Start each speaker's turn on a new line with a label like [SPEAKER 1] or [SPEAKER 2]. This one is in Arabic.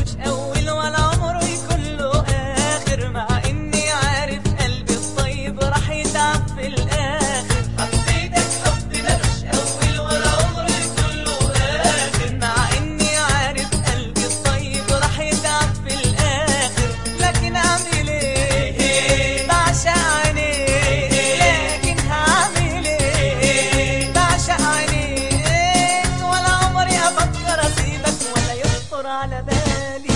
[SPEAKER 1] ملوش اول ولا عمره يكون له اخر، مع اني عارف قلبي الطيب راح يتعب في الاخر. حبيتك حب ملوش اول ولا عمره يكون له اخر، مع اني عارف قلبي الطيب راح يتعب في الاخر. لكن اعمل ايه بعشق عينيك، لكن هعمل ايه بعشق عينيك، ولا عمري افكر اسيبك ولا يخطر على بالي.